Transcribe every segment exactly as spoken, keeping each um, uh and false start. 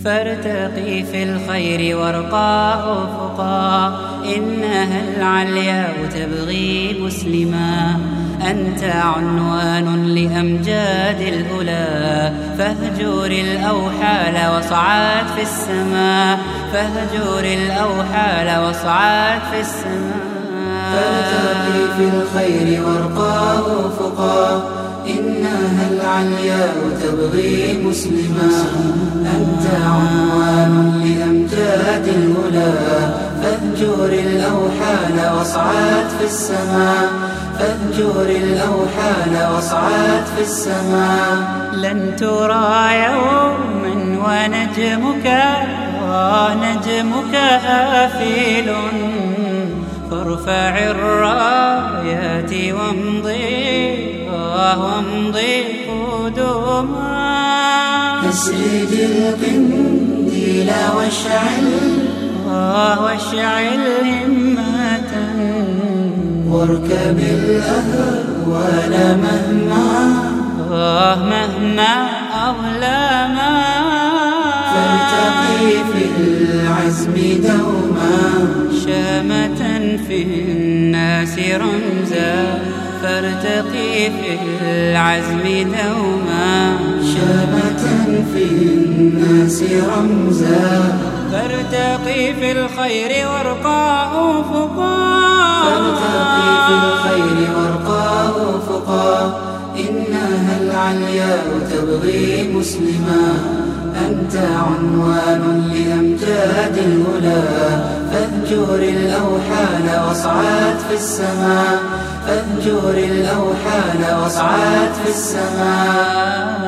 فارتقي في الخير وارقى أفقا، إنها العلياء تبغي مسلما. أنت عنوان لأمجاد الأولى، فاهجر الأوحال واصعد في السماء، فاهجر الأوحال واصعد في السماء. فارتقي في الخير وارقى أفقا، إنها العلياء تبغي مسلما. أنت عنوان لأمجاد الأولى، فاهجر الأوحال واصعد في السماء، فاهجر الأوحال واصعد في السماء. لن ترى يوما ونجمك ونجمك آفل، فارفع الرايات وامضي وامضي قدما. أسرج القنديل واشعل واشعل همة، واركب الأهوال مهما مهما أظلما. فارتقي في العزم دوما، شامة في الناس رمزا. فارتقي في العزم دوما، شامة في الناس رمزا. فارتقي في الخير وارقى أفقا، فارتقي في الخير وارقى أفقا، إنها العلياء تبغي مسلما. أنت عنوان لأمجاد الأولى، فاهجر الأوحال واصعد في السماء، فاهجر الأوحال واصعد في السماء.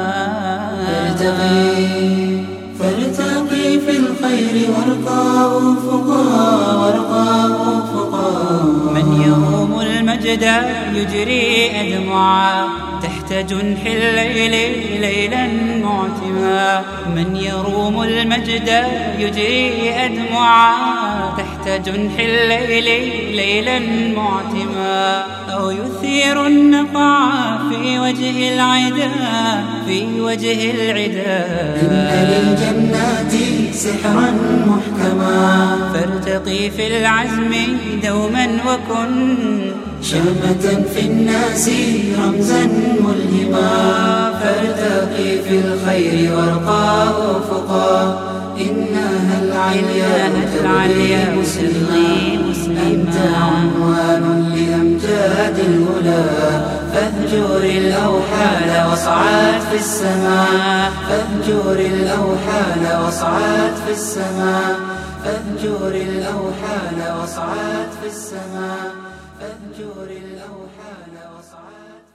فارتقي فارتقي في الخير وارقى أفقا، وارقى أفقا. من يروم المجد يجري أدمعا، تحت جنح الليل ليلا معتما. من يروم المجد يجري أدمعا، تحت جنح الليل ليلا معتما. أو يثير النقع في وجه العدا، في وجه العدا. إن للجنات سحرا محكما، فارتقي في العزم دوما وكن شامة في الناس رمزا ملهما. فارتقي في الخير وارقى أفقا، إنها العلياء تبغي مسلما. أنت عنوان لأمجاد الأولى، فاهجر الأوحال واصعد في السماء، فاهجر الأوحال واصعد في السماء، فاهجر الأوحال واصعد في السماء، فاهجر الأوحال واصعد